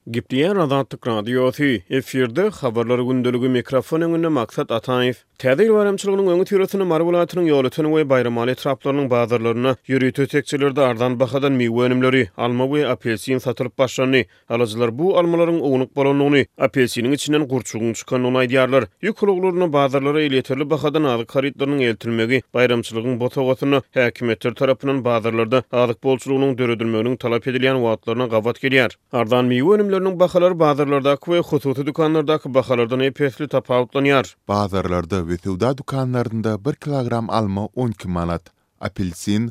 Gipdiyen Azatlyk radiosu efirde habarlary gündölügi mikrofon öňünde maksat Ataýew. Täze baramçylygynyň öňü türesini Marwulatynyň ýolutyny we bayram etraplarynyň bazarlaryna ýürüýte tekçilerde ardan bahadan mewe önümleri, alma we apelsin satylyp başlany. Alyjylar bu almalaryň ownuk bolanyny, apelsiniň içinden gurçugyň çykanyny aýdýarlar. Ýükluglaryny bazarlara ýeterli bahadan azyk haritlarynyň eltilmegi bayramçylygyň botawatyny häkimetler tarapyndan bazarlarda azyk bolçulugynyň döredilmeginiň talap edilýän wagtlaryna gawat gelýär. Ardan mewe önümleriniň bahalary bazarlardaky we hususy dukanlardaky bahalardan epesli tapawutlanýar. Bazarlarda ve sowda dukanlarında 1 kilogram alma 12 manat, apelsin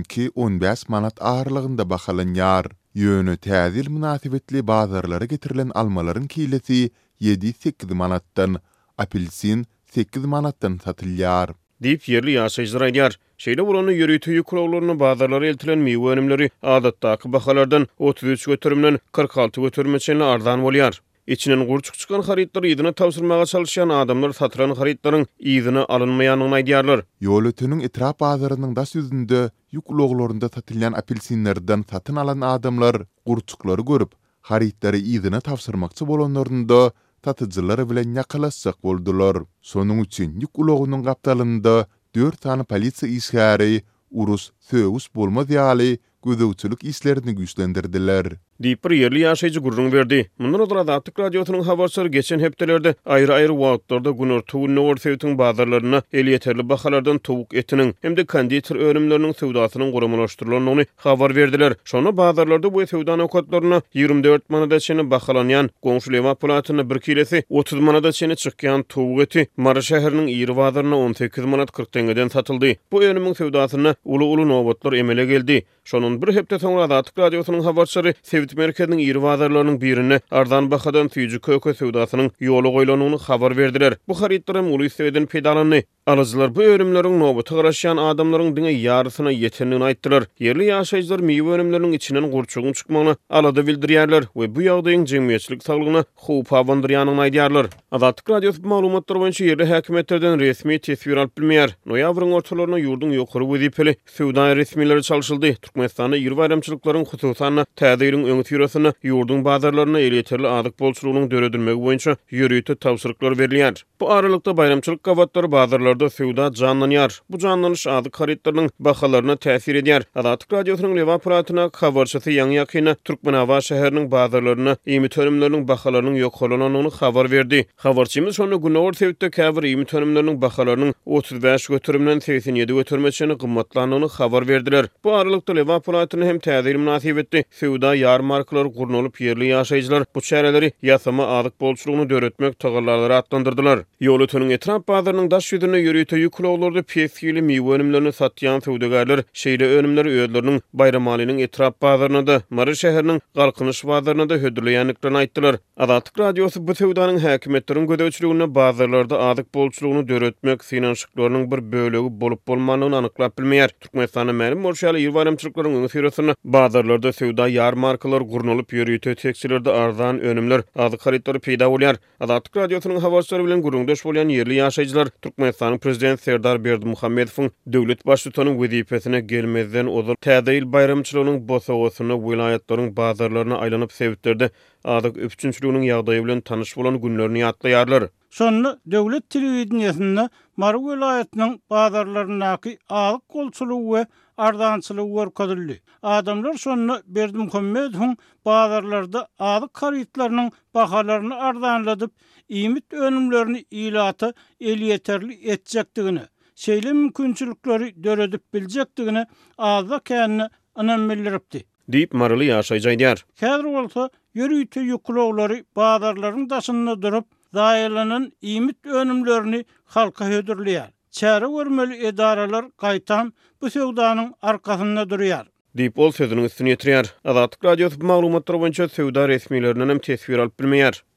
12-15 manat ağırlığında bahalanýar. Ýöne täzil münasibetli bazarlara getirilen almalaryň kilesi 7-8 manatdan, apelsin 8 manatdan satylýar. Diýip ýerli ýaşaýjylar aýdýar. Şeýle bolany ýürüýte ýükluglaryny bazarlara eltilen mewe önümleri adatdaky bahalardan 33 götürümden 46 götürmeçenli ardan bolýar. İçinden gurçuk çıkan haritlar ýygyna tawsyrmaga çalışan adamlar satyran haritlaryň ýygyna alynmaýanyny aýdýarlar. Ýolutynyň etrap bazarynyň daş ýüzünde ýükluglarynda satylýan apelsinlerden satyn alan adamlar gurçuklary görüp haritlary ýygyna tawsyrmakçy bolanlarynda satyjylar bilen ýakalaşsak boldular. Sonuň üçin ýüklugynyň gapdalynda 4 tane polisiýa işgäri urus söwüs bolmaz ýaly gözegçilik işlerini güýçlendirdiler. Diýip bir ýerli ýaşaýjy gurrun berdi. Mundan öňe Azatlyk radiosynyň habarçylary geçen hepdelerde aýry-aýry wagtlarda günür tuğunny ortaýytyň bazarlaryna elýeterli bahalardan towuk etiniň hemde konditer önümleriniň sowdasynyň guramalaşdyrylanyny habar berdiler. Şonu bazarlarda bu sowda okatlaryna 24 manatdaçyny bahalanýan goňşy lema pulatyny 1 kilesi 30 manatdaçyny çykýan towuk eti Mara şäheriniň ýyry bazaryna 18 manat 40 tengeden satyldy. Bu önümiň sowdasyna uly nowatlar emele geldi. Şonun bir hepde soňra Azatlyk radiosynyň habarçylary merkeziniň ýyry bazarlarynyň birine ardan bahadan tüýjü köke sowdasynyň ýoly goýlanyny habar berdiler. Bu haritlar hem uly sebeden peýdalandy. Alyjylar bu örümleriň nobaty garaşýan adamlaryň diňe ýarysyna ýetenini aýtdylar. Ýerli ýaşaýjylar mewe örümleriniň içinden gurçugyň çykmagyny alada bildirýärler we bu ýagdaýyň jemgyýetçilik saglygyna howp awandyrýanyny aýdýarlar. Azatlyk radiosu maglumatlary boýunça ýerli häkimetlerden resmi tesbir alyp bilmeýär. Noýabryň ortalaryna ýurdun ýokary wezipeli sowda resmileri çalşyldy. Türkmenistanda ýyr bayramçylyklaryň hususan täzeýiň öňü türesini ýurdun bazarlaryna elýeterli azyk bolçulugynyň döredilmegi boýunça ýürüýte tawsyryklar berilýär. Bu aralykda bayramçylyk gawatlary bazarlarda sowda janlanýar. Bu janlanyş azyk haritlarynyň bahalaryna täsir edýär. Azatlyk radiosynyň lewa puratyna habarçysy ýa-ni ýakyna Türkmenawa şäheriniň bazarlaryna iýmit önümleriniň bahalarynyň ýokalanyny habar berdi. Habarçymyz şonu günor sebäpde käbir iýmit önümleriniň bahalarynyň 35 götürümden 87 götürmeçini gymmatlanyny habar berdiler. Bu aralykda lewa puratyny hem täzir münasibetli sowda ýarmarkalar gurnulyp ýerli ýaşaýjylar bu şäherleri ýasama azyk bolçulugyny döretmek tagallarlary atlandyrdylar. Ýolutynyň etrap bazarynyň daş ýüzüne ýürüýte ýükluglarda pesgili mewe önümlerini satýan sowdagarlar şeýle önümleri özleriniň bayram alynyň etrap bazaryna da Mara şäheriniň galkynyş bazaryna da hödürleýänliklerini aýtdylar. Azatlyk radiosu bu sowdanyň häkimetleriň gödäçiligine bazarlarda azyk bolçulugyny döretmek finansiýaklarynyň bir bölegi bolup bolmanyny anyklap bilmeýär. Türkmenistanyň mälim bolşaly ýyl bayramçylyklaryň öňü süresinä bazarlarda sowda ýarmarkalar gurnulyp ýürüýte tekçilerde ardan önümler azyk haritlary peýda bolýar. Azatlyk radiosynyň habarçylary bilen gurrundaş bolýan ýerli ýaşaýjylar Türkmenistanyň prezident Serdar Berdimuhammedowyň döwlet başçylygynyň wezipesine gelmezden ozur täze ýyl bayramçylygynyň bosawasyny vilayatlaryň bazarlaryna aýlanyp sebäplerde azyk öpçünçiliginiň ýagdaýy bilen tanyş bolan günlerini ýatlaýarlar. Sonra döwlet telewizionyasynda Mara vilayatynyň bazarlarynaky azyk bolçulugy we ardançylygy görkezildi. Adamlar şonu Berdimuhammedowyň bazarlarda azyk haritlarynyň bahalaryny ardanladyp iýmit önümlerini ilata elýeterli etjekdigini, şeýle mümkinçilikleri döredip biljekdigini azda känni anam bildiripdi. Diýip Maraly ýaşaýjy aýdýar. Häzir bolsa ýürüýte ýüklugları bazarlaryň daşynda durup zaýalanan iýmit önümlerini halka hödürleýär. Çäre görmeli edaralar gaýtam bu sowdanyň arkasynda durýar. Diýip ol sözüniň üstüne ýetirýär. Azatlyk radiosu maglumatlary boýunça sowda resmileriniň hem tesbir alyp bilmeýär.